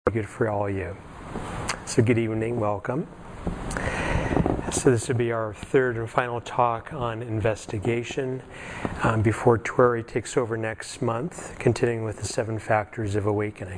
Good for all of you. So good evening, welcome. So this will be our third and final talk on investigation before Tori takes over next month, continuing with the 7 factors of awakening.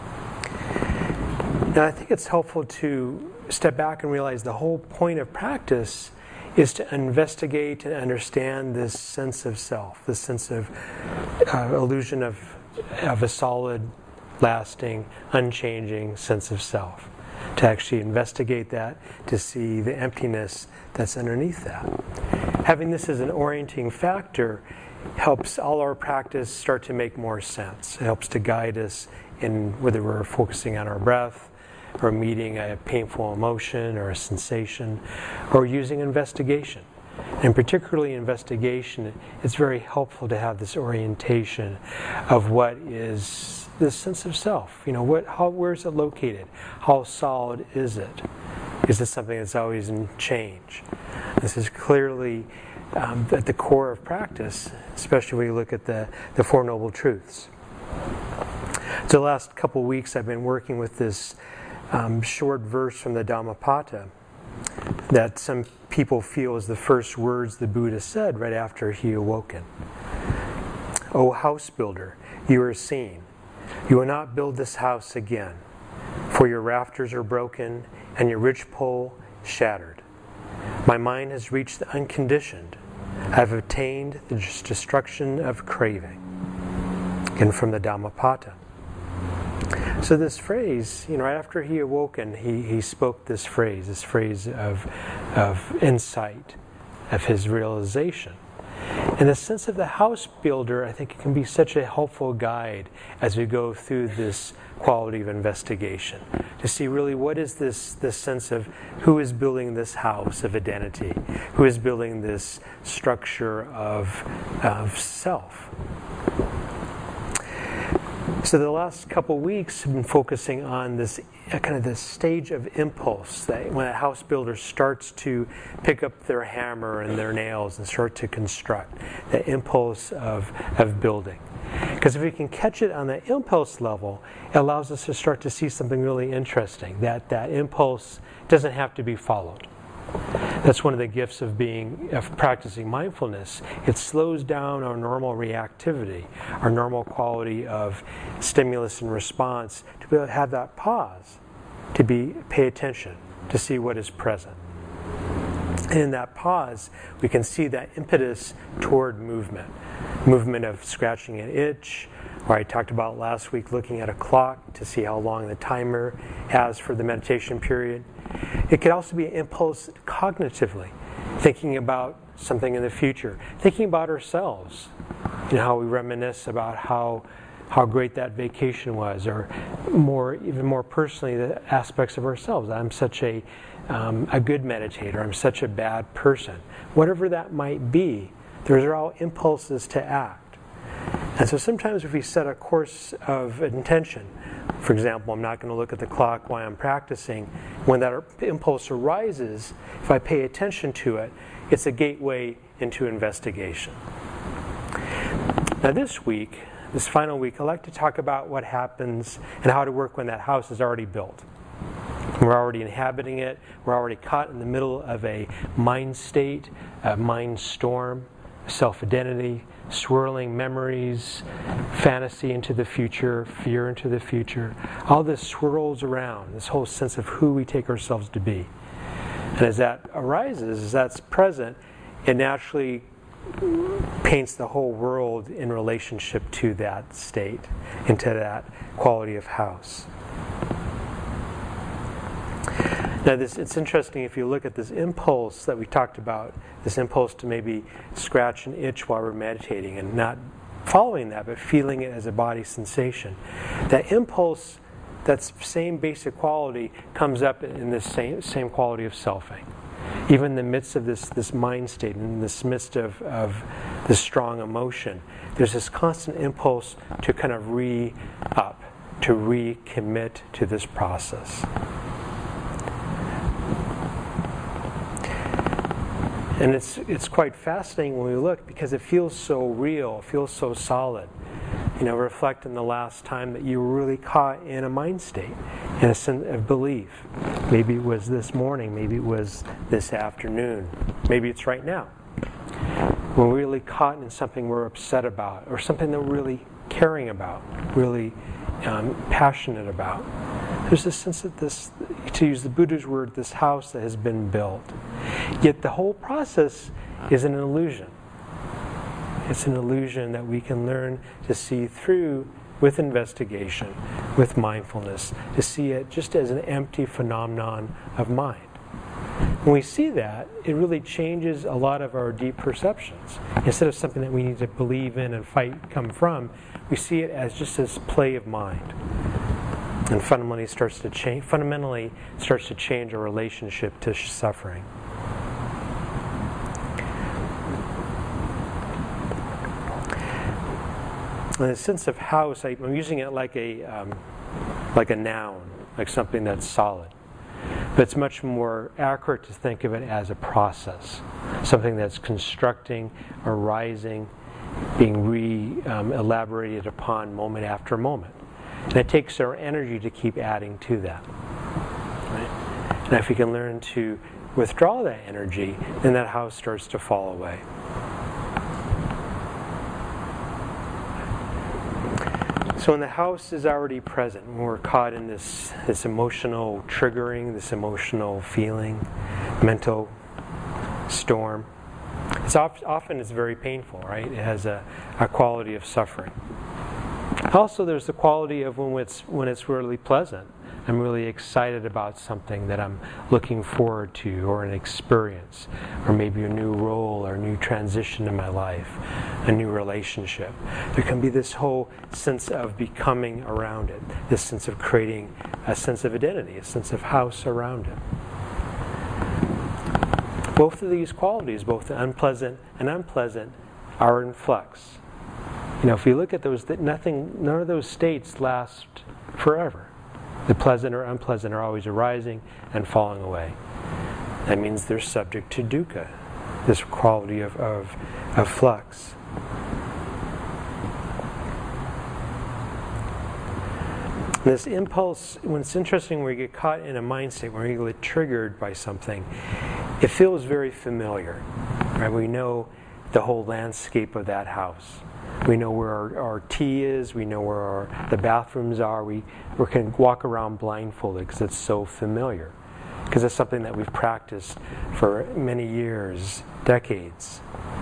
Now I think it's helpful to step back and realize the whole point of practice is to investigate and understand this sense of self, this sense of illusion of a solid, lasting, unchanging sense of self. To actually investigate that, to see the emptiness that's underneath that. Having this as an orienting factor helps all our practice start to make more sense. It helps to guide us in whether we're focusing on our breath, or meeting a painful emotion or a sensation, or using investigation. And particularly investigation, it's very helpful to have this orientation of what is this sense of self. You know, where is it located? How solid is it? Is this something that's always in change? This is clearly at the core of practice, especially when you look at the Four Noble Truths. So the last couple of weeks I've been working with this short verse from the Dhammapada that some people feel is the first words the Buddha said right after he awoken. O house builder, you are seen. You will not build this house again, for your rafters are broken and your ridgepole shattered. My mind has reached the unconditioned. I have attained the destruction of craving. And from the Dhammapada. So this phrase, right after he awoken, he spoke this phrase of insight, of his realization. And the sense of the house builder, I think it can be such a helpful guide as we go through this quality of investigation. To see really what is this sense of who is building this house of identity, who is building this structure of self. So the last couple weeks have been focusing on this kind of this stage of impulse that when a house builder starts to pick up their hammer and their nails and start to construct, the impulse of building. Because if we can catch it on the impulse level, it allows us to start to see something really interesting, that impulse doesn't have to be followed. That's one of the gifts of practicing mindfulness. It slows down our normal reactivity, our normal quality of stimulus and response, to be able to have that pause, to pay attention, to see what is present. And in that pause, we can see that impetus toward movement of scratching an itch, or I talked about last week looking at a clock to see how long the timer has for the meditation period. It could also be an impulse cognitively, thinking about something in the future, thinking about ourselves, how we reminisce about how great that vacation was, or even more personally, the aspects of ourselves. I'm such a good meditator, I'm such a bad person. Whatever that might be, those are all impulses to act. And so sometimes if we set a course of intention, for example, I'm not going to look at the clock while I'm practicing, when that impulse arises, if I pay attention to it, it's a gateway into investigation. Now this final week, I'd like to talk about what happens and how to work when that house is already built. We're already inhabiting it, we're already caught in the middle of a mind state, a mind storm, self-identity, swirling memories, fantasy into the future, fear into the future. All this swirls around, this whole sense of who we take ourselves to be. And as that arises, as that's present, it naturally paints the whole world in relationship to that state, into that quality of house. Now it's interesting if you look at this impulse that we talked about, this impulse to maybe scratch an itch while we're meditating and not following that, but feeling it as a body sensation. That impulse, that same basic quality, comes up in this same quality of selfing. Even in the midst of this mind state, in this midst of this strong emotion, there's this constant impulse to kind of re-up, to recommit to this process. And it's quite fascinating when we look, because it feels so real, it feels so solid. Reflect on the last time that you were really caught in a mind state. and a sense of belief. Maybe it was this morning, maybe it was this afternoon, maybe it's right now. When we're really caught in something we're upset about, or something that we're really caring about, really passionate about, there's this sense of this, to use the Buddha's word, this house that has been built. Yet the whole process is an illusion. It's an illusion that we can learn to see through with investigation, with mindfulness, to see it just as an empty phenomenon of mind. When we see that, it really changes a lot of our deep perceptions. Instead of something that we need to believe in and fight, come from, we see it as just this play of mind. And fundamentally starts to change our relationship to suffering. And the sense of house, I'm using it like a noun, like something that's solid. But it's much more accurate to think of it as a process, something that's constructing, arising, being elaborated upon moment after moment. And it takes our energy to keep adding to that. Right? And if we can learn to withdraw that energy, then that house starts to fall away. So when the house is already present, when we're caught in this emotional triggering, this emotional feeling, mental storm, often it's very painful, right? It has a quality of suffering. Also, there's the quality of when it's really pleasant. I'm really excited about something that I'm looking forward to, or an experience, or maybe a new role or a new transition in my life, a new relationship. There can be this whole sense of becoming around it, this sense of creating a sense of identity, a sense of house around it. Both of these qualities, both the unpleasant and unpleasant, are in flux. If you look at those, none of those states last forever. The pleasant or unpleasant are always arising and falling away. That means they're subject to dukkha, this quality of flux. This impulse, when it's interesting, when we get caught in a mind state, when we get triggered by something, it feels very familiar. Right? We know the whole landscape of that house. We know where our tea is. We know where the bathrooms are. We can walk around blindfolded because it's so familiar. Because it's something that we've practiced for many years, decades.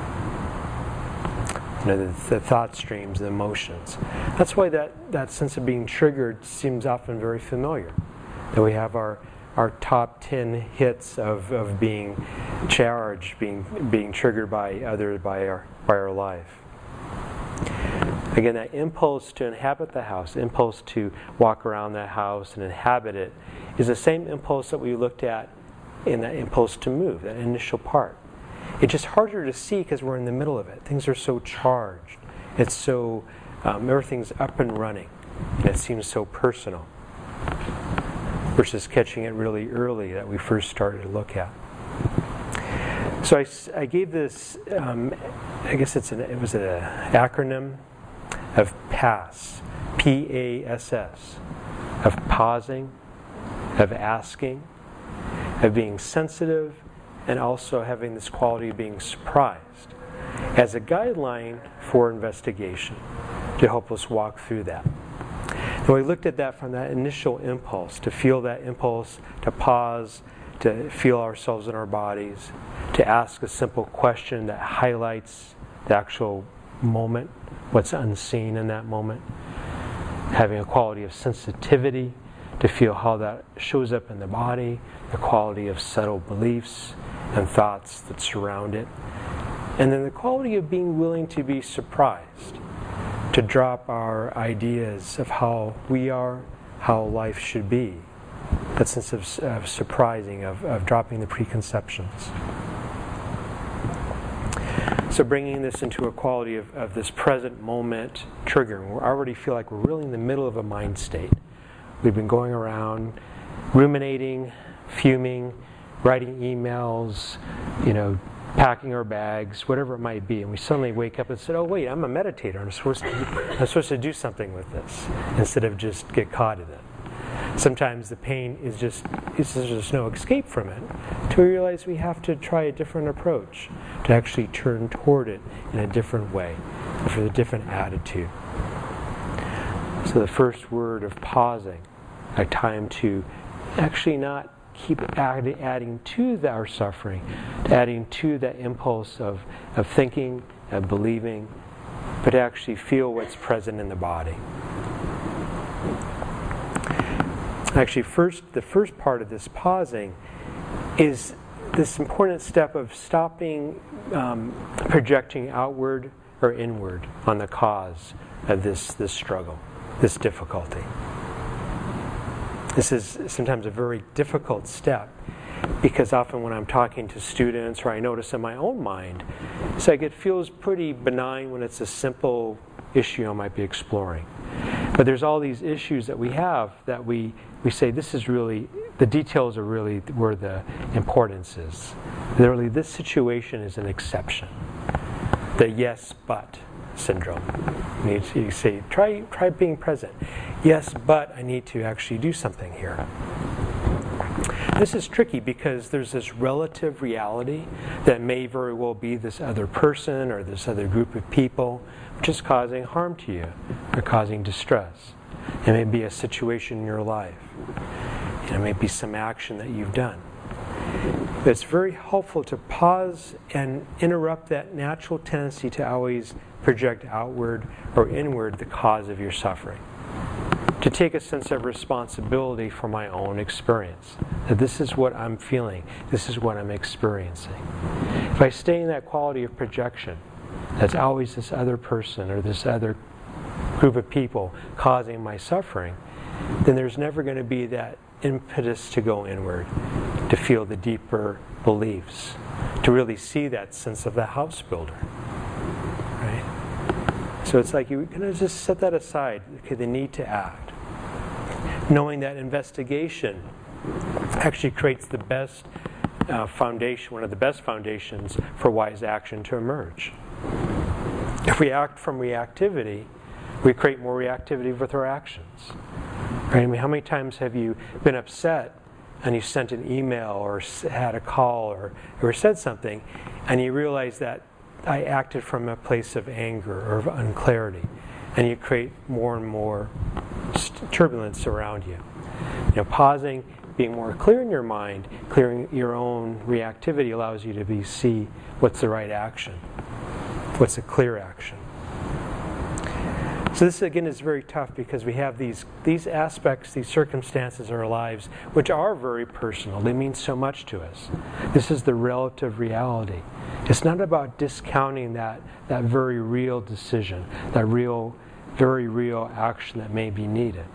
The thought streams, the emotions. That's why that sense of being triggered seems often very familiar. That we have our top 10 hits of being charged, being triggered by others, by our life. Again, that impulse to inhabit the house, impulse to walk around that house and inhabit it, is the same impulse that we looked at in that impulse to move, that initial part. It's just harder to see because we're in the middle of it. Things are so charged. It's so, everything's up and running. And it seems so personal. Versus catching it really early that we first started to look at. So I gave this, I guess it was an acronym of PASS, P-A-S-S, of pausing, of asking, of being sensitive, and also having this quality of being surprised, as a guideline for investigation to help us walk through that. And we looked at that from that initial impulse, to feel that impulse, to pause, to feel ourselves in our bodies, to ask a simple question that highlights the actual moment, what's unseen in that moment, having a quality of sensitivity to feel how that shows up in the body, the quality of subtle beliefs and thoughts that surround it, and then the quality of being willing to be surprised, to drop our ideas of how we are, how life should be, that sense of surprising, of dropping the preconceptions. So bringing this into a quality of this present moment triggering. We already feel like we're really in the middle of a mind state. We've been going around ruminating, fuming, writing emails, packing our bags, whatever it might be, and we suddenly wake up and say, "Oh wait, I'm a meditator. I'm supposed to do something with this," instead of just get caught in it. Sometimes the pain is just no escape from it, till we realize we have to try a different approach, to actually turn toward it in a different way, with a different attitude. So the first word of pausing, a time to actually not keep adding to our suffering, adding to that impulse of thinking, of believing, but actually feel what's present in the body. Actually, the first part of this pausing is this important step of stopping projecting outward or inward on the cause of this struggle, this difficulty. This is sometimes a very difficult step, because often when I'm talking to students, or I notice in my own mind, it's like it feels pretty benign when it's a simple issue I might be exploring. But there's all these issues that we have that we say this is really, the details are really where the importance is. Literally, this situation is an exception. The yes, but syndrome. You say, try being present. Yes, but I need to actually do something here. This is tricky because there's this relative reality that may very well be this other person or this other group of people which is causing harm to you or causing distress. It may be a situation in your life. It may be some action that you've done. But it's very helpful to pause and interrupt that natural tendency to always project outward or inward the cause of your suffering. To take a sense of responsibility for my own experience. That this is what I'm feeling. This is what I'm experiencing. If I stay in that quality of projection, that's always this other person or this other group of people causing my suffering, then there's never going to be that impetus to go inward, to feel the deeper beliefs, to really see that sense of the house builder. Right? So it's like you're going to just set that aside, okay, the need to act. Knowing that investigation actually creates the best foundation, one of the best foundations for wise action to emerge. If we act from reactivity, we create more reactivity with our actions. Right? I mean, how many times have you been upset and you sent an email or had a call or said something, and you realize that I acted from a place of anger or of unclarity, and you create more and more turbulence around you. Pausing, being more clear in your mind, clearing your own reactivity allows you to see what's the right action, what's a clear action. So this again is very tough because we have these aspects, these circumstances in our lives which are very personal. They mean so much to us. This is the relative reality. It's not about discounting that very real decision, that very real action that may be needed.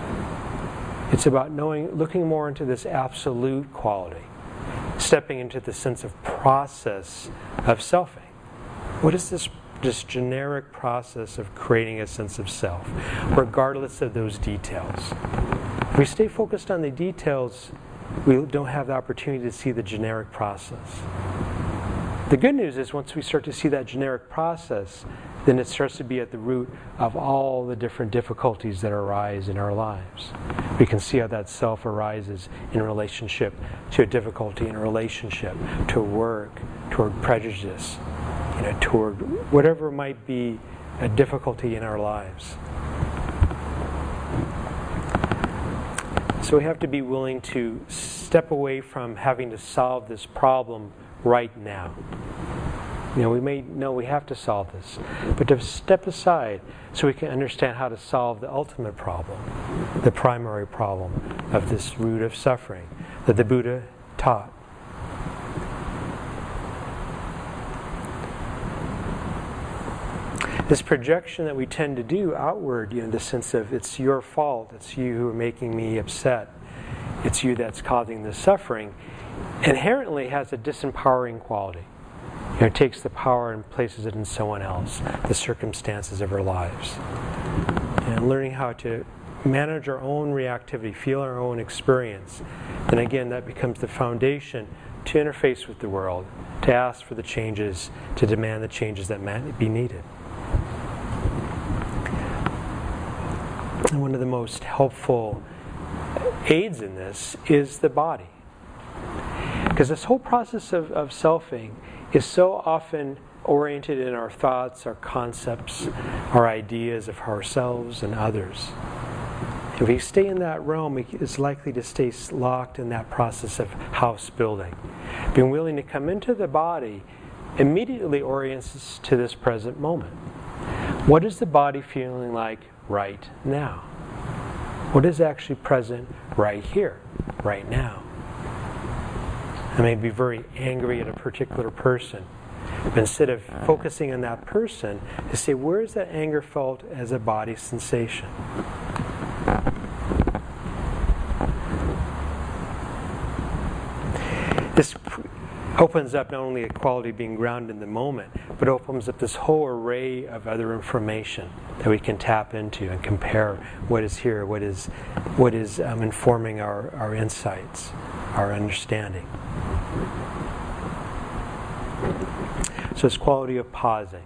It's about looking more into this absolute quality, stepping into the sense of process of selfing. What is this generic process of creating a sense of self, regardless of those details? If we stay focused on the details, we don't have the opportunity to see the generic process. The good news is once we start to see that generic process, then it starts to be at the root of all the different difficulties that arise in our lives. We can see how that self arises in relationship to a difficulty in a relationship, to work, toward prejudice, toward whatever might be a difficulty in our lives. So we have to be willing to step away from having to solve this problem right now. We may know we have to solve this, but to step aside so we can understand how to solve the ultimate problem, the primary problem of this root of suffering that the Buddha taught. This projection that we tend to do outward, the sense of it's your fault, it's you who are making me upset, it's you that's causing the suffering, inherently has a disempowering quality. It takes the power and places it in someone else, the circumstances of our lives. And learning how to manage our own reactivity, feel our own experience, then again that becomes the foundation to interface with the world, to ask for the changes, to demand the changes that might be needed. And one of the most helpful aids in this is the body. Because this whole process of selfing is so often oriented in our thoughts, our concepts, our ideas of ourselves and others. If we stay in that realm, it's likely to stay locked in that process of house building. Being willing to come into the body immediately orients us to this present moment. What is the body feeling like right now? What is actually present right here, right now? I may be very angry at a particular person. But instead of focusing on that person, to say, where is that anger felt as a body sensation? This opens up not only a quality of being grounded in the moment, but opens up this whole array of other information that we can tap into and compare what is here, what is informing our insights, our understanding. So this quality of pausing.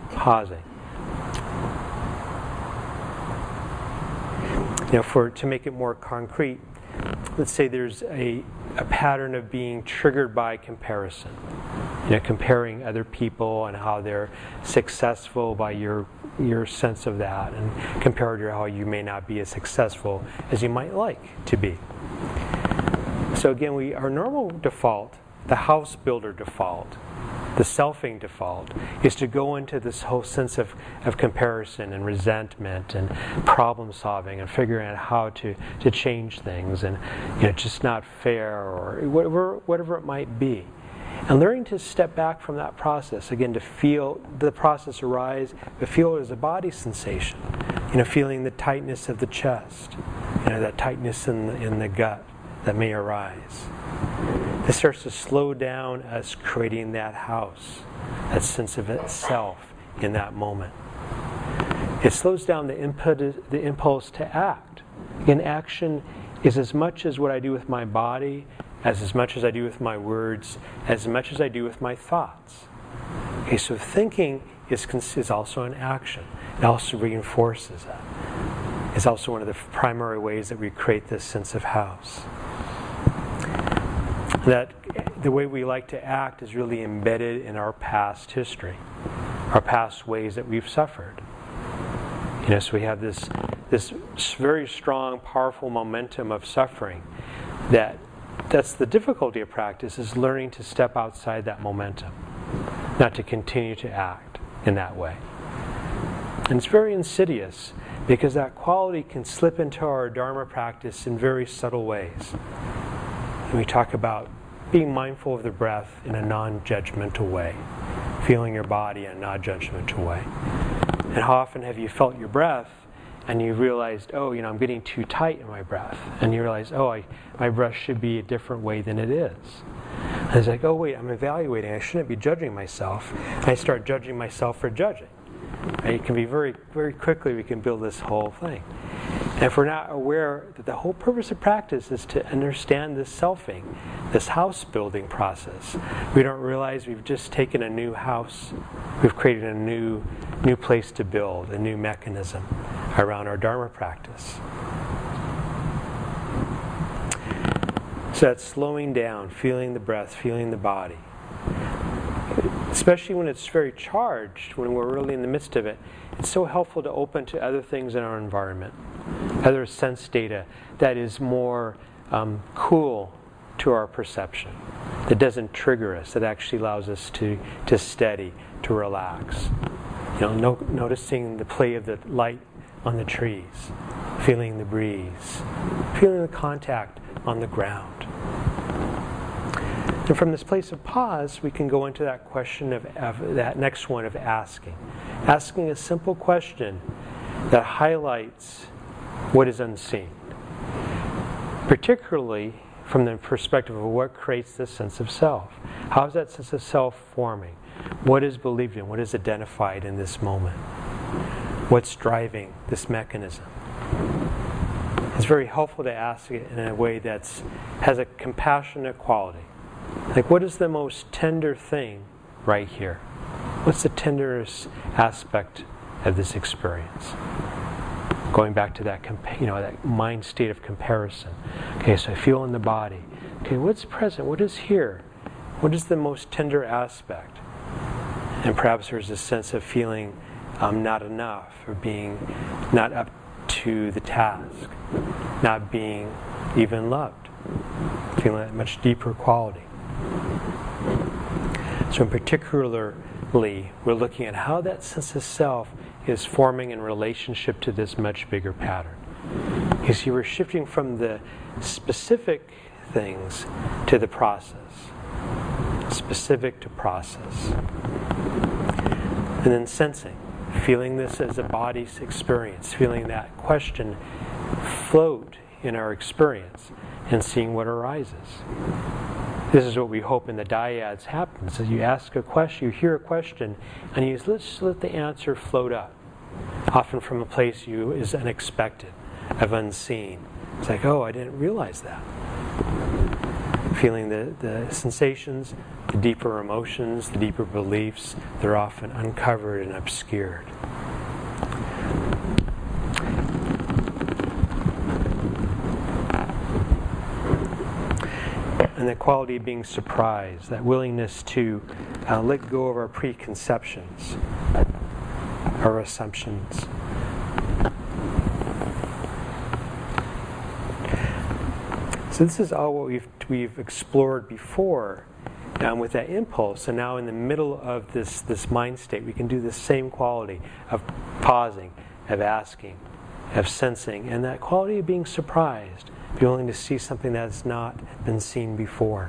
Now, to make it more concrete, let's say there's a pattern of being triggered by comparison. Comparing other people and how they're successful by your sense of that, and compared to how you may not be as successful as you might like to be. So again, our normal default, the house builder default, the selfing default, is to go into this whole sense of comparison and resentment and problem solving and figuring out how to change things, and just not fair, or whatever it might be. And learning to step back from that process, again, to feel the process arise, but feel it as a body sensation. Feeling the tightness of the chest, that tightness in the gut that may arise. This starts to slow down us creating that house, that sense of itself in that moment. It slows down the impulse to act. Again, action is as much as what I do with my body, as much as I do with my words, as much as I do with my thoughts. Okay, so thinking is also an action. It also reinforces that. It's also one of the primary ways that we create this sense of house. That the way we like to act is really embedded in our past history, our past ways that we've suffered. So we have this very strong, powerful momentum of suffering. That's the difficulty of practice, is learning to step outside that momentum, not to continue to act in that way. And it's very insidious, because that quality can slip into our Dharma practice in very subtle ways. We talk about being mindful of the breath in a non-judgmental way, feeling your body in a non-judgmental way. And how often have you felt your breath and you realized, I'm getting too tight in my breath, and you realize, my breath should be a different way than it is. And it's like, I'm evaluating, I shouldn't be judging myself. And I start judging myself for judging. Right? It can be very, very quickly, we can build this whole thing. And if we're not aware that the whole purpose of practice is to understand this selfing, this house building process, we don't realize we've just taken a new house, we've created a new place to build, a new mechanism around our Dharma practice. So that's slowing down, feeling the breath, feeling the body. Especially when it's very charged, when we're really in the midst of it, it's so helpful to open to other things in our environment, other sense data that is more cool to our perception, that doesn't trigger us, that actually allows us to steady, to relax. Noticing the play of the light on the trees, feeling the breeze, feeling the contact on the ground. And from this place of pause, we can go into that question of that next one of asking. Asking a simple question that highlights what is unseen. Particularly from the perspective of what creates this sense of self. How is that sense of self forming? What is believed in? What is identified in this moment? What's driving this mechanism? It's very helpful to ask it in a way that has a compassionate quality. Like, what is the most tender thing right here? What's the tenderest aspect of this experience? Going back to that, that mind state of comparison. Okay, so I feel in the body. Okay, what's present? What is here? What is the most tender aspect? And perhaps there's a sense of feeling not enough, or being not up to the task, not being even loved, feeling that much deeper quality. So particularly, we're looking at how that sense of self is forming in relationship to this much bigger pattern. You see, we're shifting from the specific things to the process. Specific to process. And then sensing. Feeling this as a body's experience. Feeling that question float in our experience and seeing what arises. This is what we hope in the dyads happens. As you ask a question, you hear a question, and you just let the answer float up. Often from a place you is unexpected, of unseen. It's like, oh, I didn't realize that. Feeling the sensations, the deeper emotions, the deeper beliefs, they're often uncovered and obscured. And the quality of being surprised, that willingness to let go of our preconceptions, our assumptions. So this is all what we've explored before with that impulse, and now in the middle of this mind state, we can do the same quality of pausing, of asking, of sensing, and that quality of being surprised, be willing to see something that has not been seen before.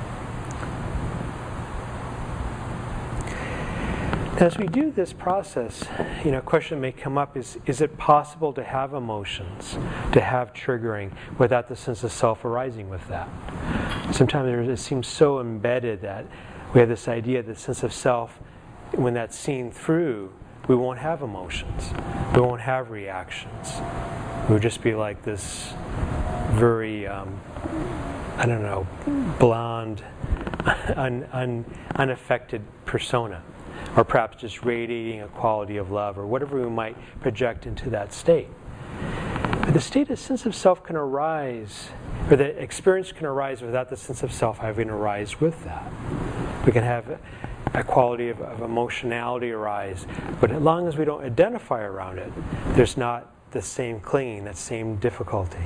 As we do this process, a question may come up is it possible to have emotions, to have triggering, without the sense of self arising with that? Sometimes it seems so embedded that we have this idea, the sense of self, when that's seen through, we won't have emotions, we won't have reactions. We'll just be like this very, blonde, unaffected persona. Or perhaps just radiating a quality of love, or whatever we might project into that state. But the state of sense of self can arise, or the experience can arise without the sense of self having arise with that. We can have a quality of emotionality arise, but as long as we don't identify around it, there's not the same clinging, that same difficulty.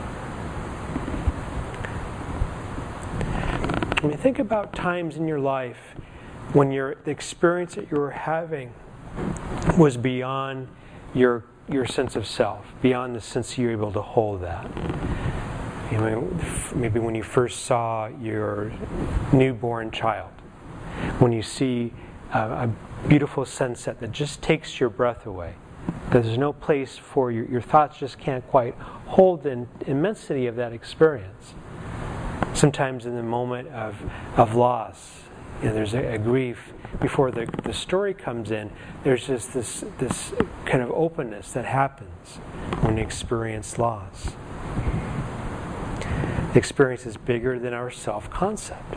When you think about times in your life when the experience that you were having was beyond your sense of self, beyond the sense you were able to hold that. Maybe when you first saw your newborn child, when you see a beautiful sunset that just takes your breath away, that there's no place for your thoughts just can't quite hold the immensity of that experience. Sometimes in the moment of loss, there's a grief before the story comes in. There's just this kind of openness that happens when you experience loss. The experience is bigger than our self-concept.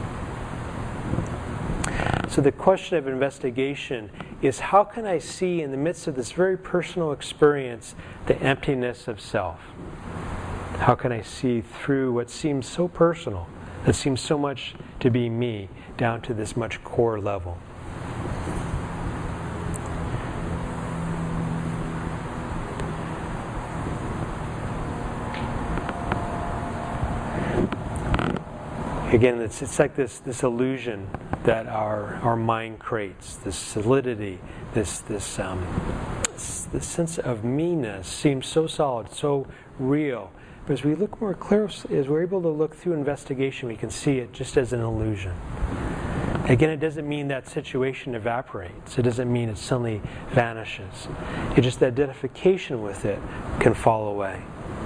So the question of investigation is, how can I see in the midst of this very personal experience the emptiness of self? How can I see through what seems so personal, that seems so much to be me, down to this much core level? Again, it's like this illusion that our mind creates, this solidity, this sense of me-ness seems so solid, so real. But as we look more closely, as we're able to look through investigation, we can see it just as an illusion. Again, it doesn't mean that situation evaporates. It doesn't mean it suddenly vanishes. It's just that identification with it can fall away.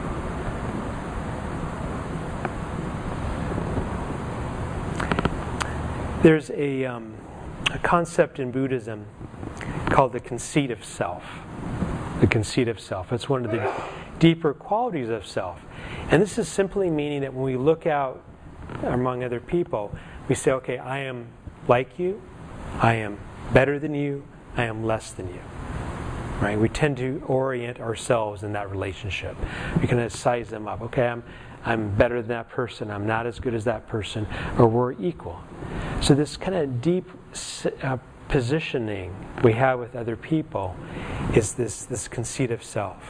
There's a concept in Buddhism called the conceit of self. The conceit of self. It's one of the deeper qualities of self. And this is simply meaning that when we look out among other people, we say, okay, I am like you, I am better than you, I am less than you. right? We tend to orient ourselves in that relationship. We kind of size them up. Okay, I'm better than that person. I'm not as good as that person, or we're equal. So this kind of deep positioning we have with other people is this conceit of self.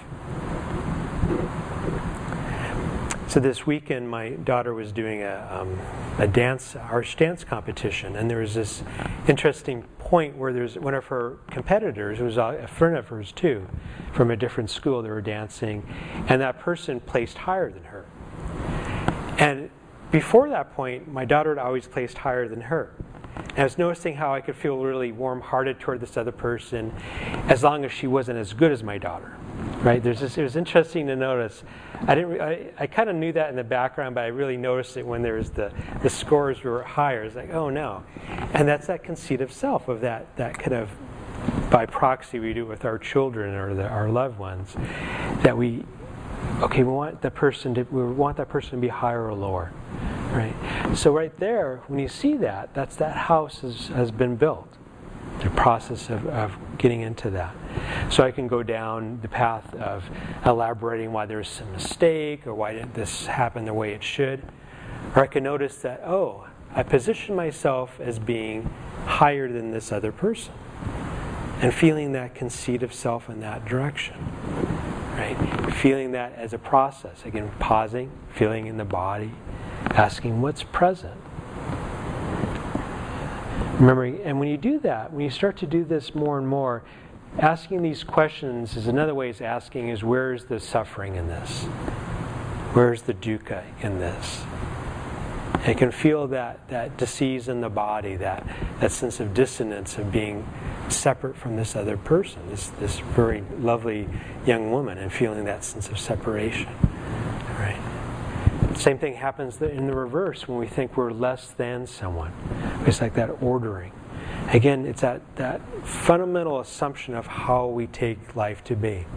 So this weekend, my daughter was doing a arch dance competition, and there was this interesting point where there's one of her competitors, who was a friend of hers too, from a different school. They were dancing, and that person placed higher than her. And before that point, my daughter had always placed higher than her. And I was noticing how I could feel really warm-hearted toward this other person, as long as she wasn't as good as my daughter. Right? It was interesting to notice. I kind of knew that in the background, but I really noticed it when there was the scores were higher. It's like, oh no. And that's that conceit of self, of that kind of, by proxy we do it with our children or our loved ones, that we want that person to be higher or lower. Right? So right there, when you see that house has been built. The process of getting into that. So I can go down the path of elaborating why there's some mistake, or why didn't this happen the way it should. Or I can notice that, I position myself as being higher than this other person. And feeling that conceit of self in that direction. Right? Feeling that as a process. Again, pausing, feeling in the body, asking what's present. Remembering, and when you do that, when you start to do this more and more, asking these questions is another way of asking is, where's the suffering in this? Where's the dukkha in this? And you can feel that disease in the body, that sense of dissonance of being separate from this other person, this very lovely young woman, and feeling that sense of separation. Right? Same thing happens in the reverse when we think we're less than someone. It's like that ordering. Again, it's that fundamental assumption of how we take life to be.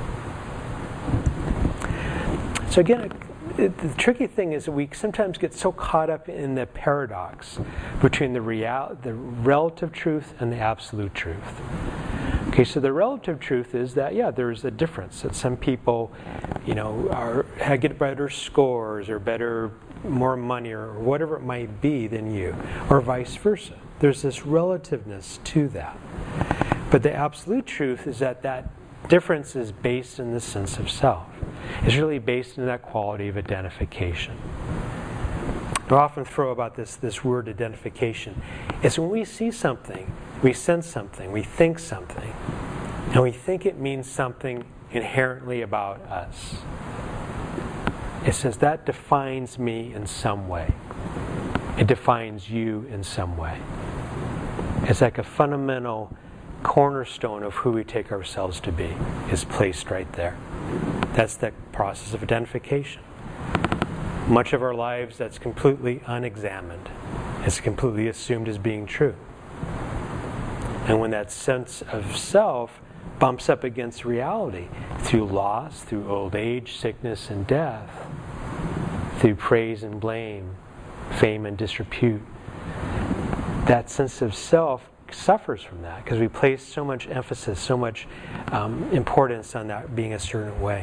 So again, the tricky thing is that we sometimes get so caught up in the paradox between the relative truth and the absolute truth. Okay, so the relative truth is that, there's a difference. That some people, get better scores or more money or whatever it might be than you, or vice versa. There's this relativeness to that. But the absolute truth is that difference is based in the sense of self. It's really based in that quality of identification. I often throw about this word identification. It's when we see something, we sense something, we think something, and we think it means something inherently about us. It says that defines me in some way. It defines you in some way. It's like a fundamental cornerstone of who we take ourselves to be is placed right there. That's the process of identification. Much of our lives, that's completely unexamined. It's completely assumed as being true. And when that sense of self bumps up against reality through loss, through old age, sickness, and death, through praise and blame, fame and disrepute, that sense of self suffers from that because we place so much emphasis, so much importance on that being a certain way.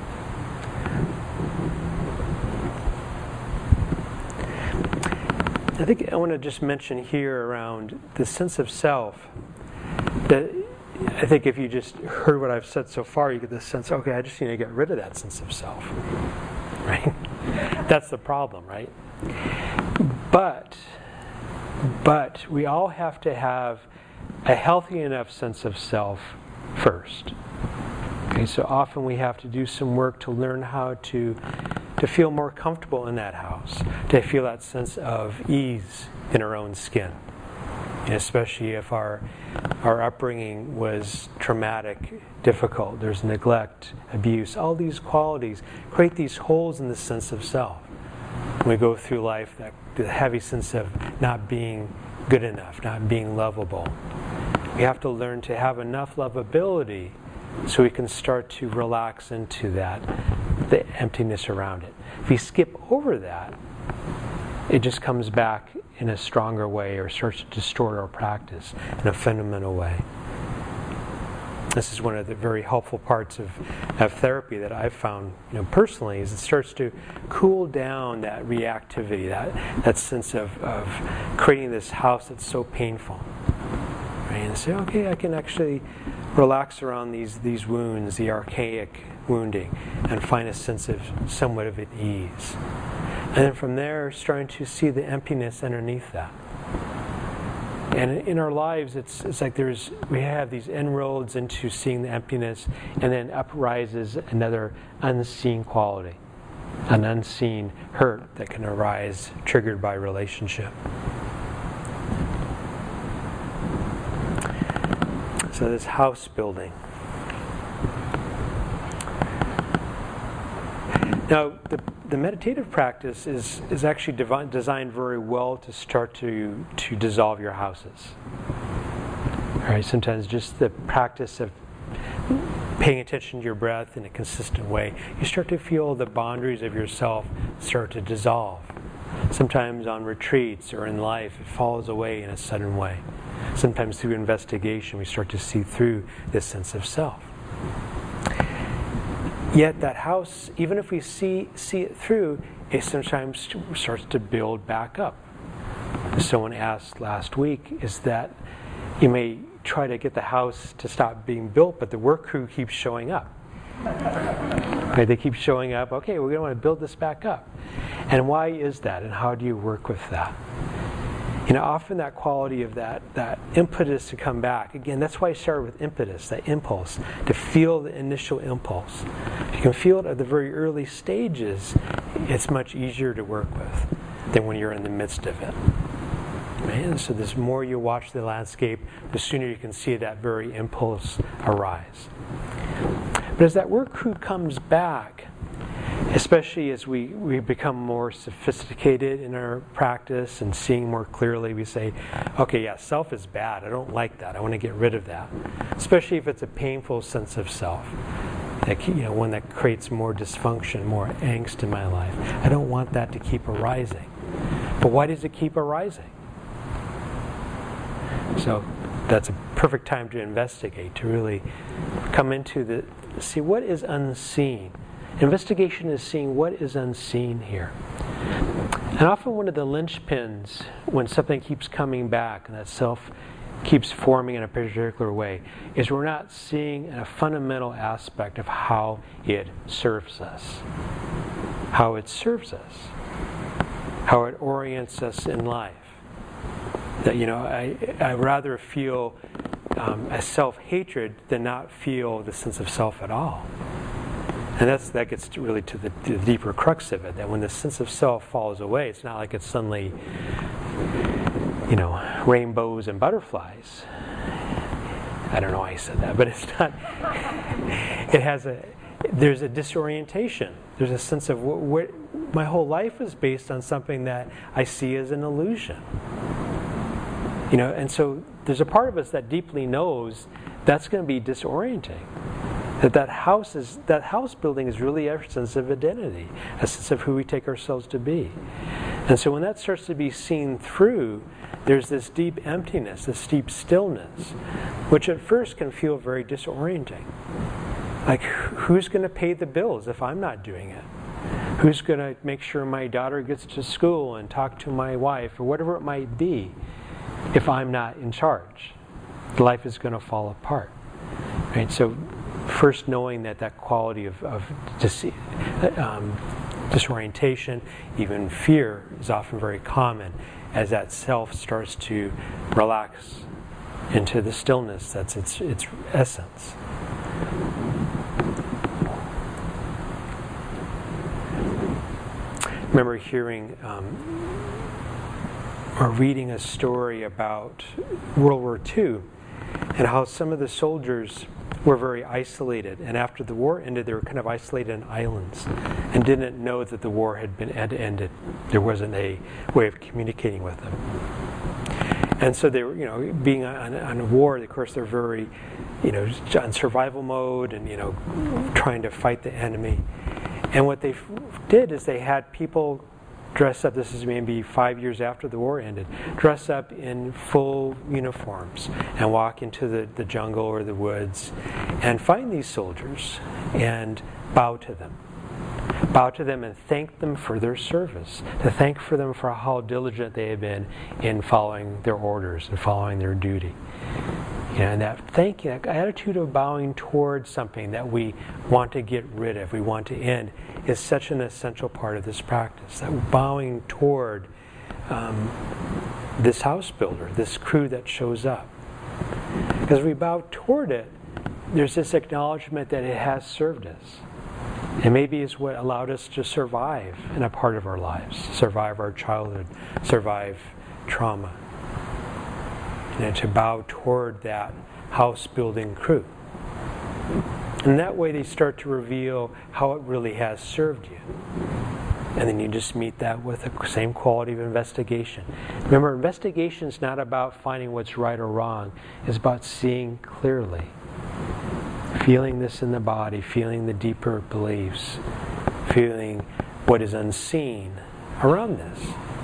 I think I want to just mention here around the sense of self that I think if you just heard what I've said so far, you get this sense, okay, I just need to get rid of that sense of self. Right? That's the problem, right? But we all have to have a healthy enough sense of self first. Okay, so often we have to do some work to learn how to feel more comfortable in that house, to feel that sense of ease in our own skin. And especially if our upbringing was traumatic, difficult, there's neglect, abuse, all these qualities create these holes in the sense of self. When we go through life, the heavy sense of not being good enough, not being lovable. We have to learn to have enough lovability so we can start to relax into that, the emptiness around it. If we skip over that, it just comes back in a stronger way or starts to distort our practice in a fundamental way. This is one of the very helpful parts of therapy that I've found, personally, is it starts to cool down that reactivity, that sense of creating this house that's so painful. Right? And say, okay, I can actually relax around these wounds, the archaic wounding, and find a sense of somewhat of at ease. And then from there, starting to see the emptiness underneath that. And in our lives, it's like we have these inroads into seeing the emptiness, and then uprises another unseen quality, an unseen hurt that can arise triggered by relationship. So this house building. Now, the meditative practice is actually designed very well to start to dissolve your houses. All right, sometimes just the practice of paying attention to your breath in a consistent way, you start to feel the boundaries of yourself start to dissolve. Sometimes on retreats or in life, it falls away in a sudden way. Sometimes through investigation, we start to see through this sense of self. Yet that house, even if we see it through, it sometimes starts to build back up. Someone asked last week, is that you may try to get the house to stop being built, but the work crew keeps showing up. Right? They keep showing up, okay, we're going to want to build this back up. And why is that, and how do you work with that? Often that quality of that impetus to come back, again, that's why I started with impetus, that impulse, to feel the initial impulse. If you can feel it at the very early stages, it's much easier to work with than when you're in the midst of it. Right? And so the more you watch the landscape, the sooner you can see that very impulse arise. But as that work crew comes back, especially as we become more sophisticated in our practice and seeing more clearly, we say, okay, yeah, self is bad. I don't like that. I want to get rid of that. Especially if it's a painful sense of self. Like, one that creates more dysfunction, more angst in my life. I don't want that to keep arising. But why does it keep arising? So that's a perfect time to investigate, to really come into see what is unseen. Investigation is seeing what is unseen here. And often one of the linchpins when something keeps coming back and that self keeps forming in a particular way is we're not seeing a fundamental aspect of how it serves us. How it serves us. How it orients us in life. That, I rather feel a self-hatred than not feel the sense of self at all. And that gets really to the deeper crux of it, that when the sense of self falls away, it's not like it's suddenly, rainbows and butterflies. I don't know why I said that, but it's not. There's a disorientation. There's a sense of what my whole life is based on something that I see as an illusion. And so there's a part of us that deeply knows that's going to be disorienting. That house building is really our sense of identity, a sense of who we take ourselves to be. And so when that starts to be seen through, there's this deep emptiness, this deep stillness, which at first can feel very disorienting. Like, who's going to pay the bills if I'm not doing it? Who's going to make sure my daughter gets to school and talk to my wife, or whatever it might be, if I'm not in charge? Life is going to fall apart. Right? So first knowing that quality of disorientation, even fear, is often very common as that self starts to relax into the stillness that's its essence. I remember hearing or reading a story about World War II and how some of the soldiers were very isolated, and after the war ended, they were kind of isolated in islands and didn't know that the war had ended. There wasn't a way of communicating with them. And so they were, being on a war, of course, they're very, on survival mode and, trying to fight the enemy. And what they did is they had people dress up, this is maybe 5 years after the war ended, dress up in full uniforms and walk into the jungle or the woods and find these soldiers and bow to them. Bow to them and thank them for their service, to thank for them for how diligent they have been in following their orders and following their duty. And that thank you, that attitude of bowing towards something that we want to get rid of, we want to end, is such an essential part of this practice. That bowing toward this house builder, this crew that shows up. Because we bow toward it, there's this acknowledgement that it has served us. And maybe it's what allowed us to survive in a part of our lives, survive our childhood, survive trauma. And to bow toward that house building crew. And that way they start to reveal how it really has served you. And then you just meet that with the same quality of investigation. Remember, investigation is not about finding what's right or wrong. It's about seeing clearly. Feeling this in the body, feeling the deeper beliefs, feeling what is unseen around this.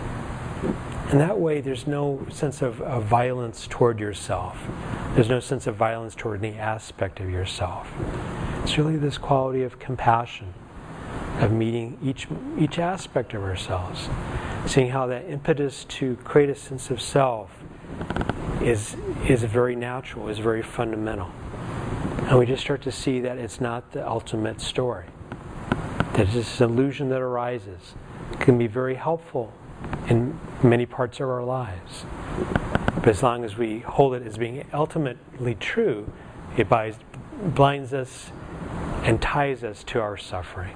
And that way there's no sense of violence toward yourself. There's no sense of violence toward any aspect of yourself. It's really this quality of compassion, of meeting each aspect of ourselves, seeing how that impetus to create a sense of self is very natural, is very fundamental. And we just start to see that it's not the ultimate story. That it's this illusion that arises. It can be very helpful in many parts of our lives. But as long as we hold it as being ultimately true, it blinds us and ties us to our suffering.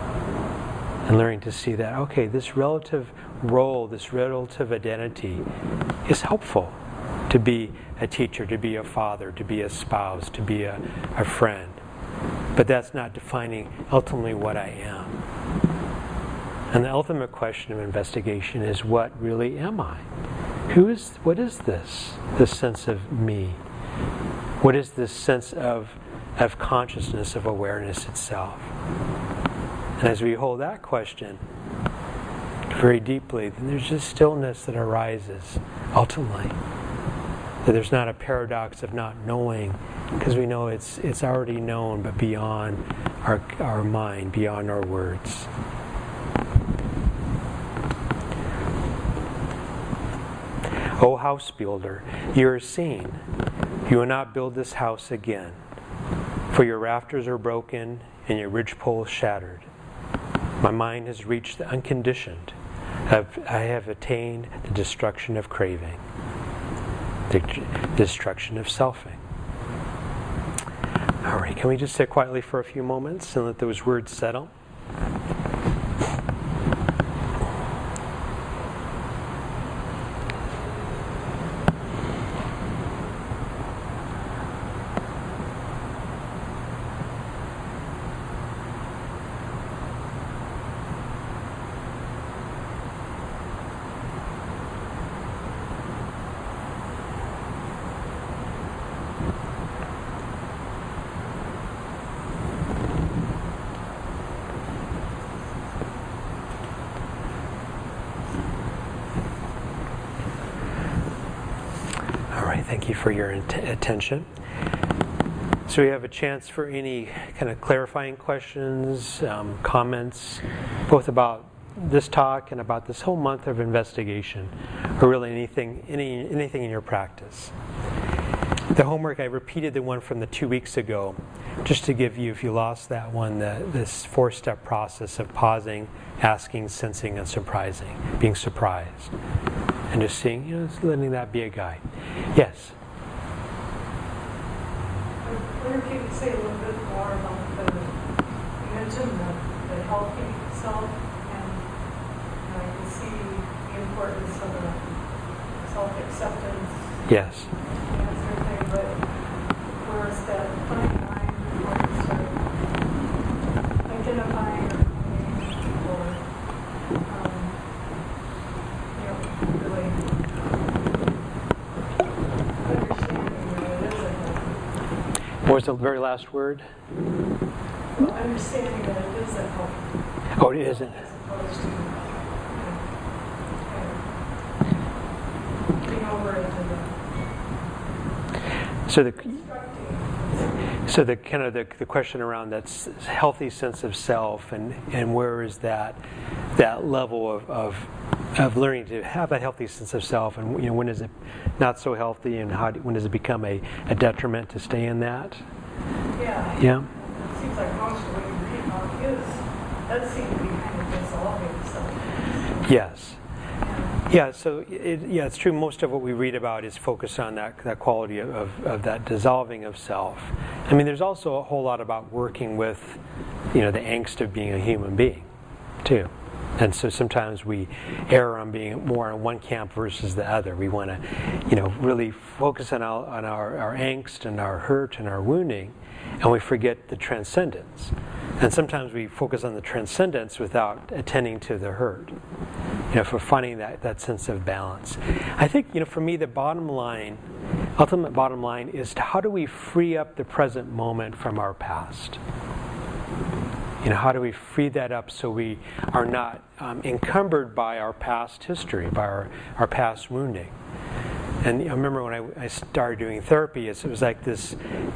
And learning to see that, okay, this relative role, this relative identity is helpful to be a teacher, to be a father, to be a spouse, to be a friend. But that's not defining ultimately what I am. And the ultimate question of investigation is, what really am I? What is this sense of me? What is this sense of consciousness, of awareness itself? And as we hold that question very deeply, then there's just stillness that arises ultimately. That there's not a paradox of not knowing, because we know it's already known, but beyond our mind, beyond our words. O house builder, you are seen. You will not build this house again, for your rafters are broken and your ridgepoles shattered. My mind has reached the unconditioned. I have attained the destruction of craving, the destruction of selfing. All right, can we just sit quietly for a few moments and let those words settle? Thank you for your attention. So we have a chance for any kind of clarifying questions, comments, both about this talk and about this whole month of investigation, or really anything in your practice. The homework, I repeated the one from the 2 weeks ago, just to give you, if you lost that one, this 4-step process of pausing, asking, sensing, and being surprised. And just seeing, just letting that be a guide. Yes? I wonder if you could say a little bit more about you mentioned the healthy self, and I can see the importance of the self-acceptance. Yes. That sort of thing, but whereas that funny mind before you start identifying or really understanding that it is a healthy. What was the very last word? Well, understanding that it is a healthy. Oh, it isn't. As opposed to So the kind of the question around that healthy sense of self, and where is that level of learning to have that healthy sense of self, and when is it not so healthy, and when does it become a detriment to stay in that? Yeah. Yeah. It seems like most of what you read about his does seem to be kind of dissolving stuff. Yes. Yeah, so it's true. Most of what we read about is focused on that quality of that dissolving of self. I mean, there's also a whole lot about working with, the angst of being a human being, too. And so sometimes we err on being more on one camp versus the other. We want to, really focus on our angst and our hurt and our wounding, and we forget the transcendence. And sometimes we focus on the transcendence without attending to the hurt. For finding that sense of balance. I think, for me, the ultimate bottom line is how do we free up the present moment from our past? How do we free that up so we are not encumbered by our past history, by our past wounding? And I remember when I started doing therapy, it was like this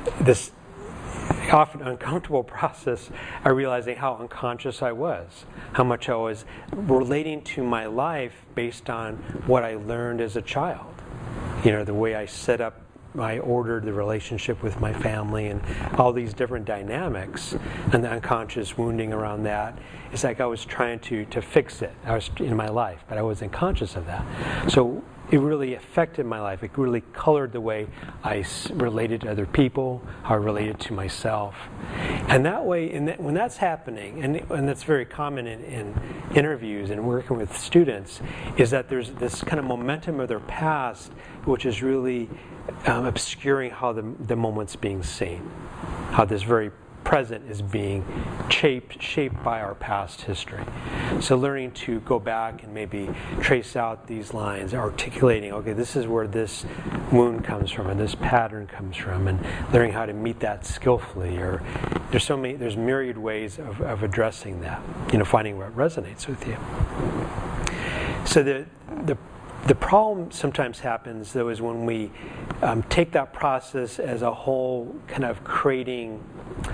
often uncomfortable process of realizing how unconscious I was, how much I was relating to my life based on what I learned as a child. The way I ordered the relationship with my family and all these different dynamics and the unconscious wounding around that. It's like I was trying to fix it. I was in my life, but I wasn't conscious of that. So it really affected my life. It really colored the way I related to other people, how I related to myself. And that way, when that's happening, and that's very common in interviews and working with students, is that there's this kind of momentum of their past, which is really obscuring how the moment's being seen, how this very present is being shaped by our past history. So learning to go back and maybe trace out these lines, articulating, okay, this is where this wound comes from and this pattern comes from, and learning how to meet that skillfully. Or there's myriad ways of addressing that, finding what resonates with you. So the problem sometimes happens, though, is when we take that process as a whole, kind of creating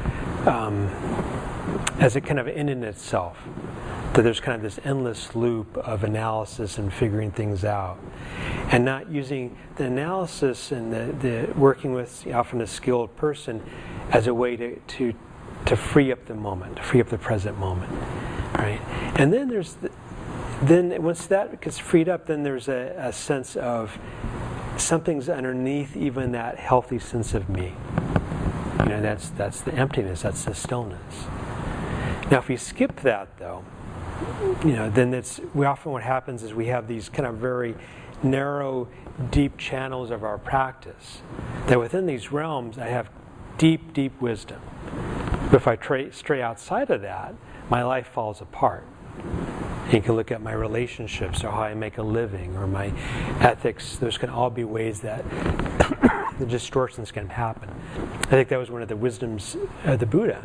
as a kind of end in itself. That there's kind of this endless loop of analysis and figuring things out, and not using the analysis and the working with often a skilled person as a way to free up the moment, to free up the present moment, right? And then then once that gets freed up, then there's a sense of something's underneath even that healthy sense of me. That's the emptiness, that's the stillness. Now, if we skip that, though, then often what happens is we have these kind of very narrow, deep channels of our practice. That within these realms, I have deep, deep wisdom. But if I stray outside of that, my life falls apart. And you can look at my relationships, or how I make a living, or my ethics. Those can all be ways that the distortions can happen. I think that was one of the wisdoms of the Buddha,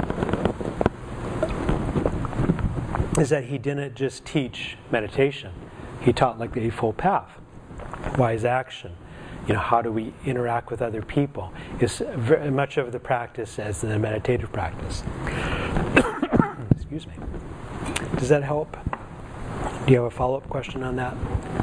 is that he didn't just teach meditation. He taught like the Eightfold Path, wise action. How do we interact with other people? Is very much of the practice as the meditative practice. Excuse me. Does that help? Do you have a follow-up question on that?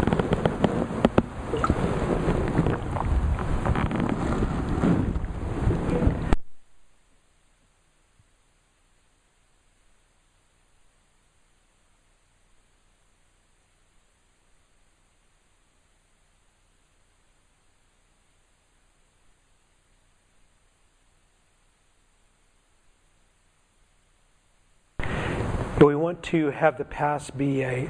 We want to have the past be a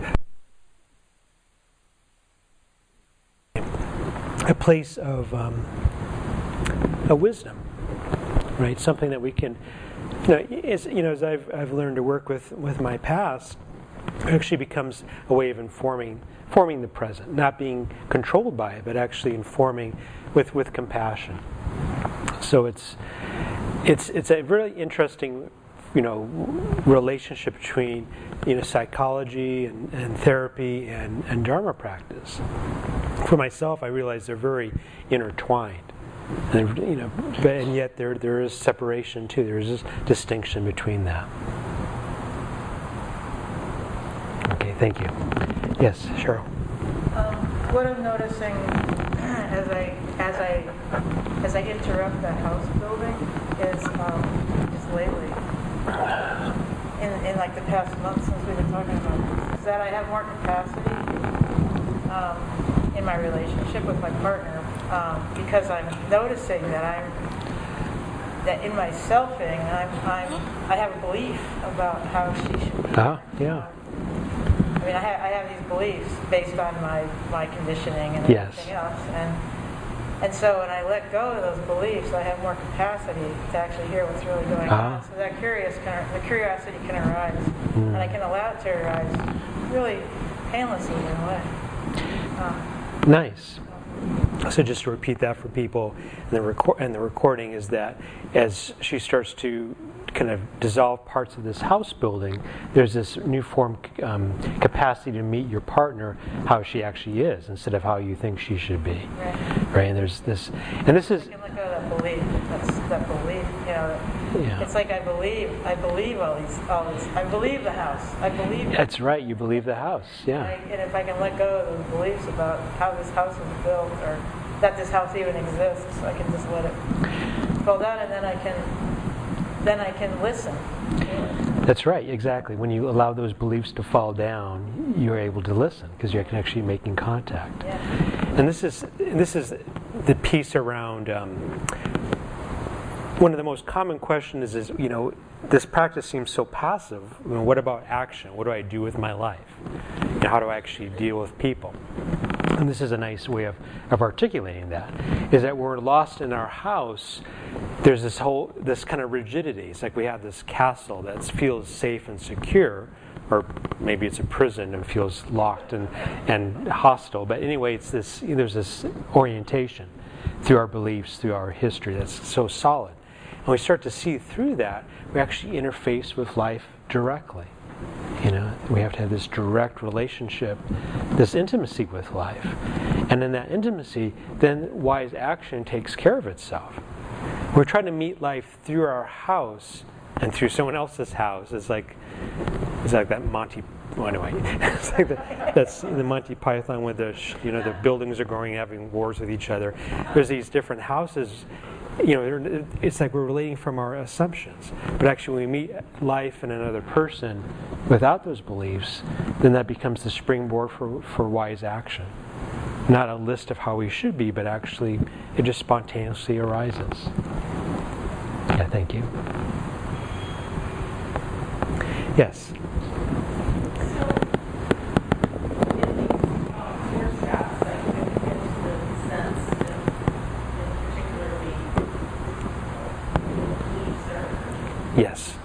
place of a wisdom, right? Something that we can, as I've learned to work with my past, it actually becomes a way of forming the present, not being controlled by it, but actually informing with compassion. So it's a really interesting relationship between psychology and therapy and Dharma practice. For myself, I realize they're very intertwined. And, and yet there is separation too. There is this distinction between that. Okay, thank you. Yes, Cheryl. What I'm noticing as I interrupt the house building is lately, in like the past month since we've been talking about this, is that I have more capacity in my relationship with my partner because I'm noticing that in my selfing I have a belief about how she should be. Yeah. I mean, I have these beliefs based on my conditioning and everything else, and so when I let go of those beliefs, I have more capacity to actually hear what's really going on. So that the curiosity can arise, and I can allow it to arise really painlessly in a way. Nice. So just to repeat that for people, and the recording is that as she starts to kind of dissolve parts of this house building, there's this new form capacity to meet your partner how she actually is instead of how you think she should be. Right? And there's this, and this is. You can let go of that belief. That belief. It's like I believe all these. I believe the house. I believe. That's right. You believe the house. Yeah. And if I can let go of those beliefs about how this house was built or that this house even exists, I can just let it fall down, and then I can listen. That's right, exactly. When you allow those beliefs to fall down, you're able to listen because you're actually making contact. Yeah. And this is the piece around. One of the most common questions is this practice seems so passive. What about action? What do I do with my life? And how do I actually deal with people? And this is a nice way of articulating that, is that we're lost in our house. There's this kind of rigidity. It's like we have this castle that feels safe and secure, or maybe it's a prison and feels locked and hostile. But anyway, there's this orientation through our beliefs, through our history that's so solid. And we start to see through that, we actually interface with life directly. We have to have this direct relationship, this intimacy with life. And in that intimacy, then wise action takes care of itself. We're trying to meet life through our house and through someone else's house. It's like that Monty. Well, anyway, it's like that's the Monty Python with the buildings are growing, having wars with each other. There's these different houses. It's like we're relating from our assumptions. But actually, when we meet life in another person without those beliefs, then that becomes the springboard for wise action. Not a list of how we should be, but actually, it just spontaneously arises. Yeah, thank you. Yes. Yes.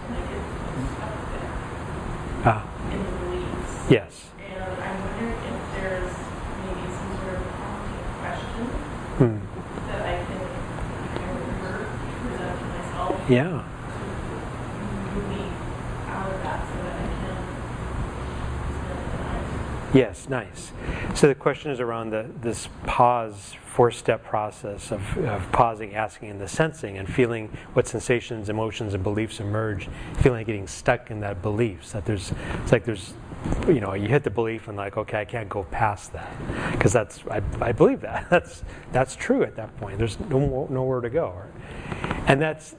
In the beliefs. Yes. And I'm wondering if there's maybe some sort of question that I can present to myself. Yeah. To move me out of that so that I can spend the night. Yes, nice. So the question is around this pause, 4-step process of pausing, asking, and the sensing, and feeling what sensations, emotions, and beliefs emerge. Feeling like getting stuck in that beliefs. That you hit the belief and like, okay, I can't go past that because I believe that. That's true at that point. There's nowhere to go. And that's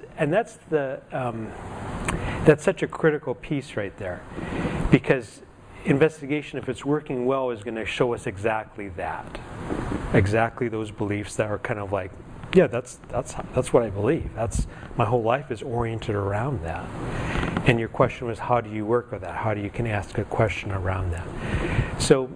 such a critical piece right there, because investigation, if it's working well, is going to show us exactly those beliefs that are kind of like, yeah, that's what I believe. That's my whole life is oriented around that. And your question was, how do you work with that? How do you can ask a question around that? So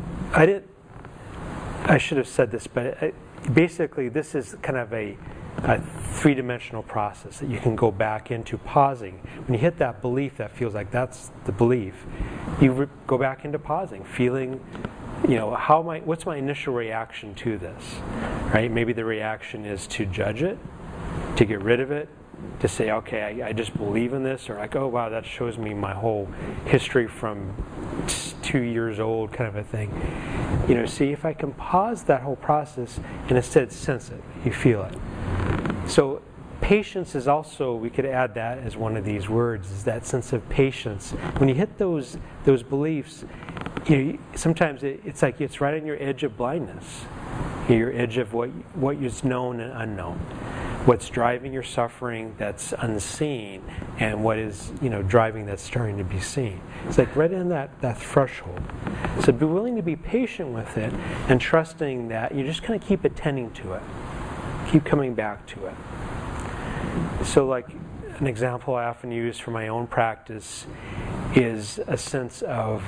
I should have said this, but basically this is kind of a 3-dimensional process that you can go back into pausing. When you hit that belief that feels like that's the belief, you go back into pausing, feeling, what's my initial reaction to this, right? Maybe the reaction is to judge it, to get rid of it, to say, okay, I just believe in this, or like, oh wow, that shows me my whole history from 2 years old, kind of a thing. See if I can pause that whole process and instead sense it, you feel it. So patience is also, we could add that as one of these words, is that sense of patience. When you hit those beliefs, sometimes it's like it's right on your edge of blindness, your edge of what is known and unknown, what's driving your suffering that's unseen, and what is driving that's starting to be seen. It's like right in that threshold. So be willing to be patient with it and trusting that you just kind of keep attending to it, keep coming back to it. So like an example I often use for my own practice is a sense of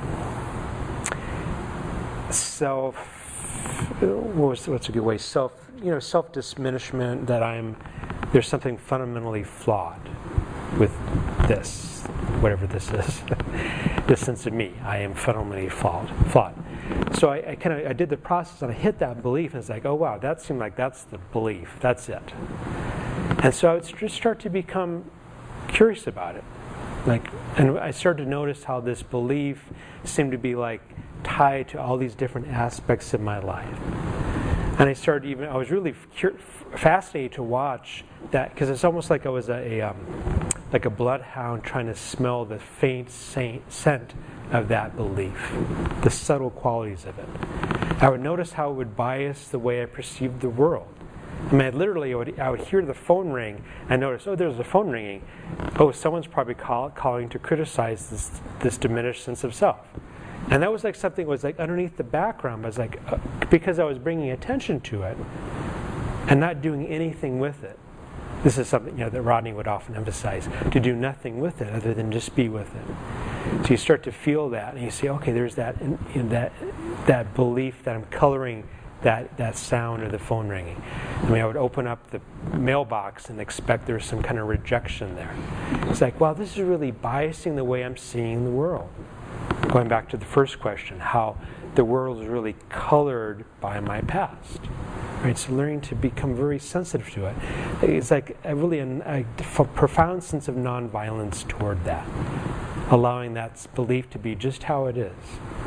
what's a good way? Self-diminishment, that there's something fundamentally flawed with this, whatever this is. This sense of me, I am fundamentally flawed. So I did the process and I hit that belief and it's like, oh wow, that seemed like that's the belief, that's it. And so I would just start to become curious about it. And I started to notice how this belief seemed to be tied to all these different aspects of my life. And I was really fascinated to watch that, because it's almost like I was like a bloodhound trying to smell the faint scent of that belief, the subtle qualities of it. I would notice how it would bias the way I perceived the world. I mean, I would hear the phone ring. I noticed, oh, there's a phone ringing. Oh, someone's probably calling to criticize this diminished sense of self. And that was something was underneath the background. I was because I was bringing attention to it and not doing anything with it. This is something that Rodney would often emphasize, to do nothing with it other than just be with it. So you start to feel that, and you see, okay, there's that that belief that I'm coloring that sound or the phone ringing. I would open up the mailbox and expect there's some kind of rejection there. It's wow, this is really biasing the way I'm seeing the world. Going back to the first question, how the world is really colored by my past. Right, so learning to become very sensitive to it. It's a profound sense of nonviolence toward that. Allowing that belief to be just how it is.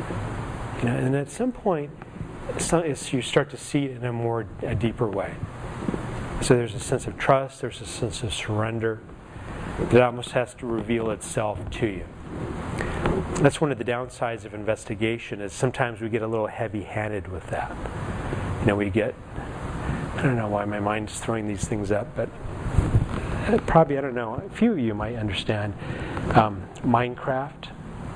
And at some point, you start to see it in a deeper way. So there's a sense of trust, there's a sense of surrender that almost has to reveal itself to you. That's one of the downsides of investigation, is sometimes we get a little heavy-handed with that. We get, I don't know why my mind's throwing these things up, but probably, I don't know, a few of you might understand Minecraft.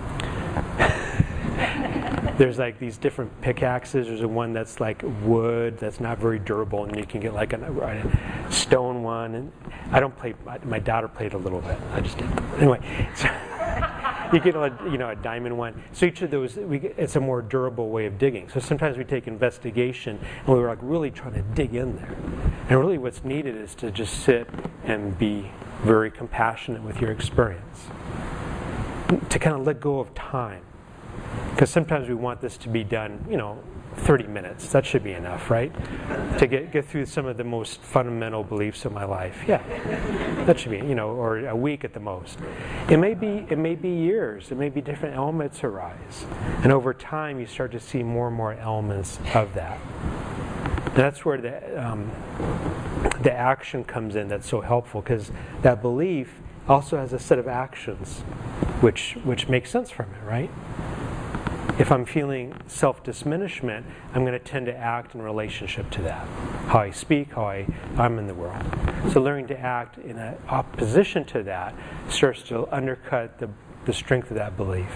There's these different pickaxes. There's one that's wood, that's not very durable, and you can get a stone one. And I don't play. My daughter played a little bit. I just didn't. Anyway, so you get a diamond one. So each of those, it's a more durable way of digging. So sometimes we take investigation and we're really trying to dig in there. And really, what's needed is to just sit and be very compassionate with your experience. To kind of let go of time. Because sometimes we want this to be done, 30 minutes. That should be enough, right? To get through some of the most fundamental beliefs of my life. Yeah, that should be, or a week at the most. It may be years. It may be different elements arise, and over time you start to see more and more elements of that. And that's where the action comes in. That's so helpful, because that belief also has a set of actions, which makes sense from it, right? If I'm feeling self-diminishment, I'm going to tend to act in relationship to that. How I speak, how I'm in the world. So learning to act in opposition to that starts to undercut the strength of that belief.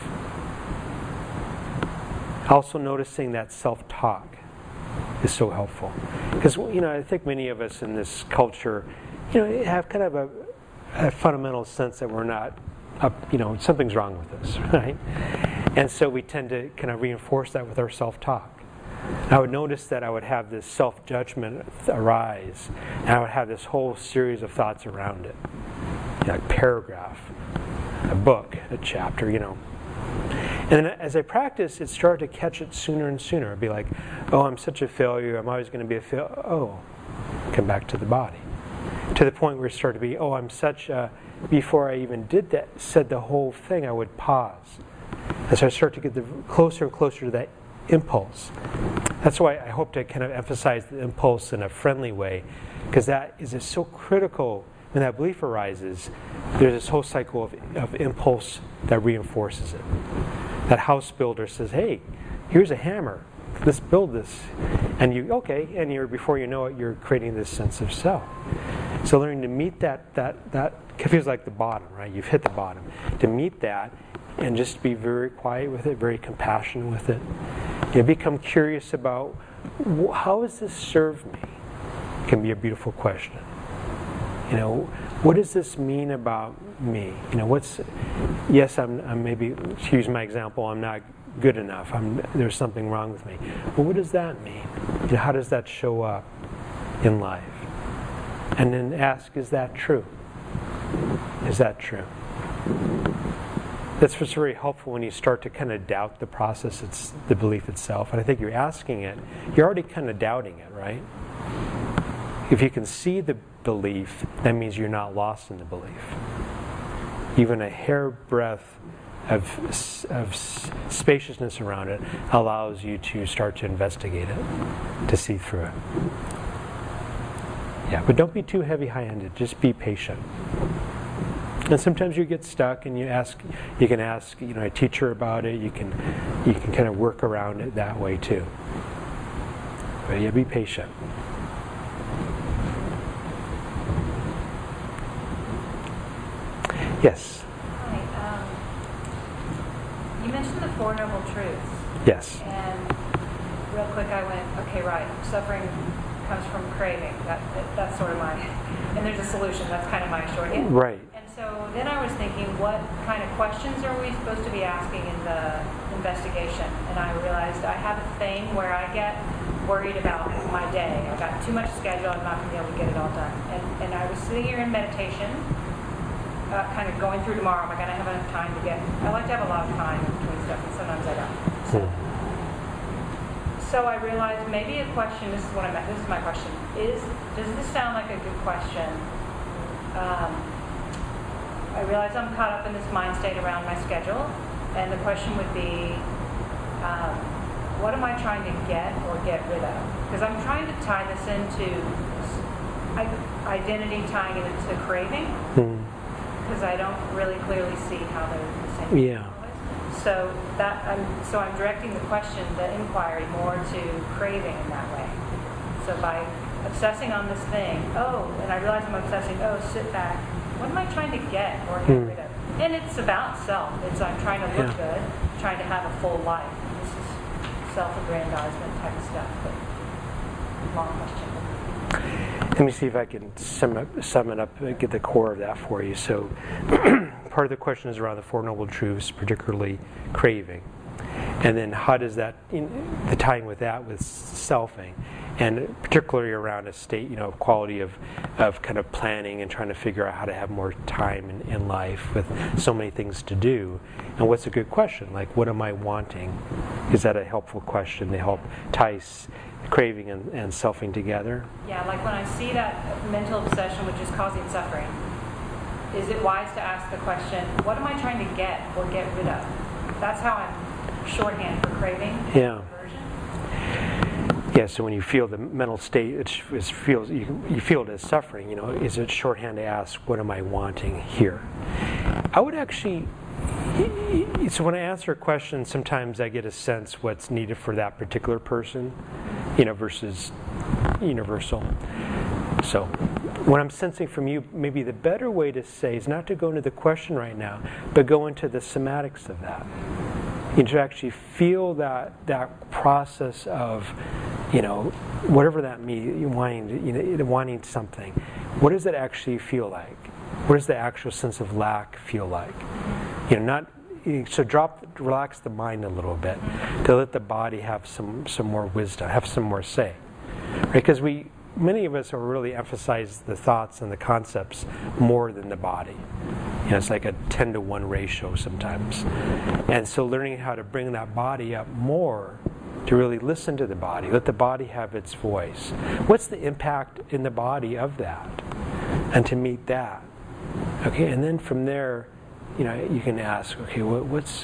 Also noticing that self-talk is so helpful. Because, I think many of us in this culture, have kind of a fundamental sense that we're not something's wrong with us, right? And so we tend to kind of reinforce that with our self-talk. I would notice that I would have this self-judgment arise, and I would have this whole series of thoughts around it. Like paragraph, a book, a chapter, And then as I practiced, it started to catch it sooner and sooner. It'd be like, oh, I'm such a failure, I'm always going to be a failure. Oh, come back to the body. to the point where it started to be, I'm such a, before I even said the whole thing, I would pause. And so I start to get closer and closer to that impulse. That's why I hope to kind of emphasize the impulse in a friendly way, because that is so critical. When that belief arises, there's this whole cycle of impulse that reinforces it. That house builder says, hey, here's a hammer. Let's build this. And before you know it, you're creating this sense of self. So learning to meet that feels like the bottom, right? You've hit the bottom. To meet that and just be very quiet with it, very compassionate with it. Become curious about, how does this serve me? It can be a beautiful question. What does this mean about me? Yes, I'm maybe, to use my example, I'm not good enough. There's something wrong with me. Well, what does that mean? How does that show up in life? And then ask, is that true? Is that true? That's what's very helpful when you start to kind of doubt the process, it's the belief itself. And I think you're asking it, you're already kind of doubting it, right? If you can see the belief, that means you're not lost in the belief. Even a hairbreadth of spaciousness around it allows you to start to investigate it, to see through it. Yeah, but don't be too heavy-handed. Just be patient. And sometimes you get stuck, and you can ask, a teacher about it. You can kind of work around it that way too. But yeah, be patient. Yes. Hi. You mentioned the Four Noble Truths. Yes. And real quick, I went, okay, right. Suffering comes from craving. That's sort of my. And there's a solution. That's kind of my shorthand. Right. And so then I was thinking, what kind of questions are we supposed to be asking in the investigation? And I realized I have a thing where I get worried about my day. I've got too much schedule. I'm not going to be able to get it all done. And I was sitting here in meditation. Kind of going through tomorrow, am I going to have enough time to get... I like to have a lot of time between stuff, and sometimes I don't. So I realized maybe a question, this is my question, does this sound like a good question? I realize I'm caught up in this mind state around my schedule, and the question would be, what am I trying to get or get rid of? Because I'm trying to tie this into identity, tying it into craving. Because I don't really clearly see how they're the same. Yeah. So I'm directing the question, the inquiry, more to craving in that way. So by obsessing on this thing, and I realize I'm obsessing, sit back. What am I trying to get or get rid of? And it's about self. I'm trying to look good, trying to have a full life. This is self-aggrandizement type of stuff, but long question. Let me see if I can sum it up, get the core of that for you. So part of the question is around the Four Noble Truths, particularly craving. And then how does that, the tying with that with selfing, and particularly around a state, quality of kind of planning and trying to figure out how to have more time in life with so many things to do. And what's a good question? Like, what am I wanting? Is that a helpful question to help tie craving and selfing together? Yeah, like when I see that mental obsession which is causing suffering, is it wise to ask the question, what am I trying to get or get rid of? That's how I'm shorthand for craving. Yeah. Yeah, so when you feel the mental state, you feel it as suffering, is it shorthand to ask, what am I wanting here? I would actually, so when I answer a question, sometimes I get a sense what's needed for that particular person, versus universal. So when I'm sensing from you, maybe the better way to say is not to go into the question right now, but go into the somatics of that. To actually feel that process of, whatever that means, wanting something. What does it actually feel like? What does the actual sense of lack feel like? So relax the mind a little bit to let the body have some more wisdom, have some more say, right? Because many of us are really emphasize the thoughts and the concepts more than the body. It's like a 10-to-1 ratio sometimes. And so learning how to bring that body up more, to really listen to the body, let the body have its voice. What's the impact in the body of that? and to meet that. Okay, and then from there, you can ask, okay, what's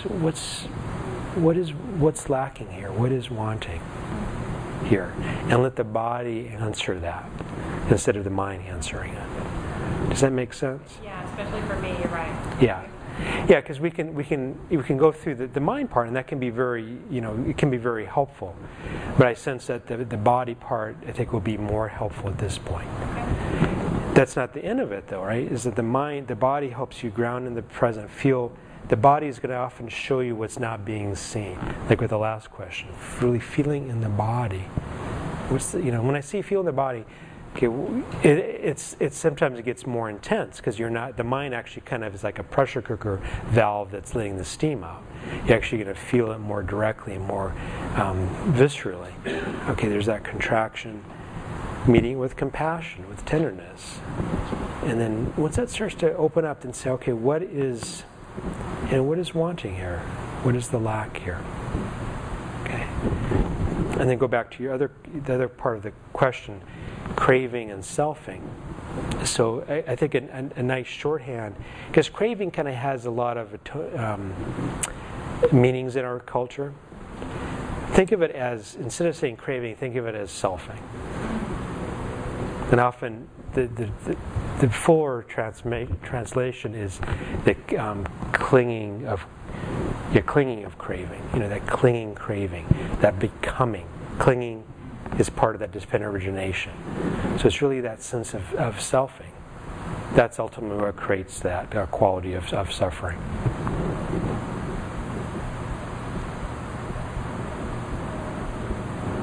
lacking here? What is wanting here? And let the body answer that instead of the mind answering it. Does that make sense? Yeah, especially for me, you're right. Yeah, because we can go through the mind part, and that can be very, it can be very helpful. But I sense that the body part, I think, will be more helpful at this point. That's not the end of it, though, right? Is that the body helps you ground in the present, feel. The body is going to often show you what's not being seen. Like with the last question, really feeling in the body. When I say feel in the body, okay, it's sometimes it gets more intense because the mind actually kind of is like a pressure cooker valve that's letting the steam out. You're actually going to feel it more directly and more viscerally. Okay, there's that contraction. Meeting it with compassion, with tenderness. And then once that starts to open up, then say, okay, what is wanting here? What is the lack here? Okay. And then go back to the other part of the question, craving and selfing. So I think a nice shorthand, because craving kind of has a lot of meanings in our culture. Think of it as, instead of saying craving, think of it as selfing. And often the fuller translation is the clinging of craving. That clinging craving, that becoming. Clinging is part of that dependent origination. So it's really that sense of selfing. That's ultimately what creates that quality of suffering.